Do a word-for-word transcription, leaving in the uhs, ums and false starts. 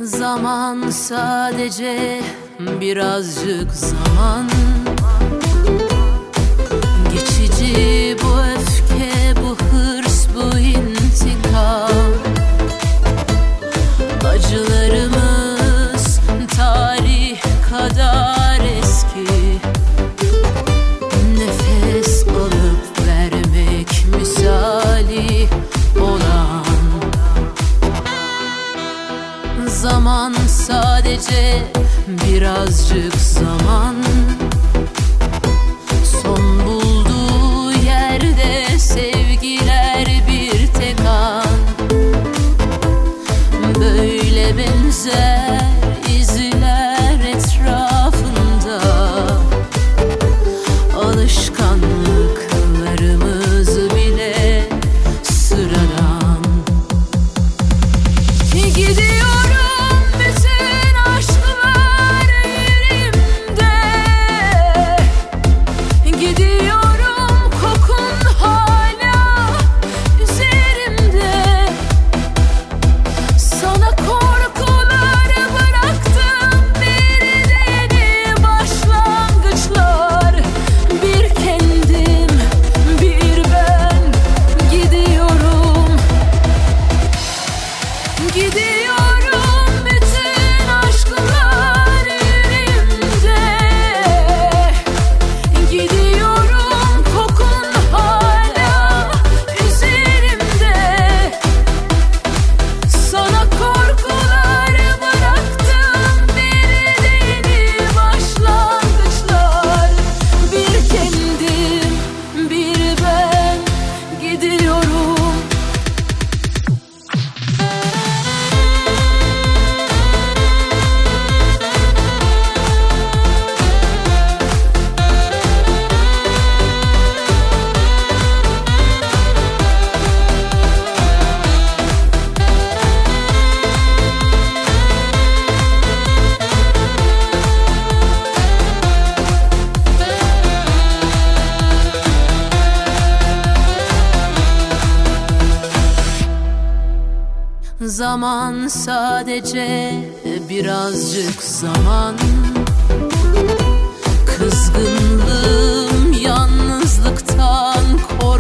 Zaman sadece birazcık zaman. Geçici bu öfke, bu hırs, bu intikam. Acılarımız tarih kadar eski. Nefes alıp vermek misali olan. Zaman sadece birazcık zaman. Son bulduğu yerde sevgiler bir tek an. Böyle benzer izler etrafında. Alışkanlıklarımız bile sıradan. Gidiyorum bütün aşklar yüreğimde. Gidiyorum kokun hala üzerimde. Sana korkuları bıraktım, bir yeni başlangıçlar. Bir kendim, bir ben. Gidiyorum. Gidiyorum bütün aşklar yüreğimde. Gidiyorum kokun hala üzerimde. Sana korkuları bıraktım, bir yeni başlangıçlar. Bir kendim, bir ben. Gidiyorum. Zaman sadece birazcık zaman. Kızgınlığım yalnızlıktan korkuyorum.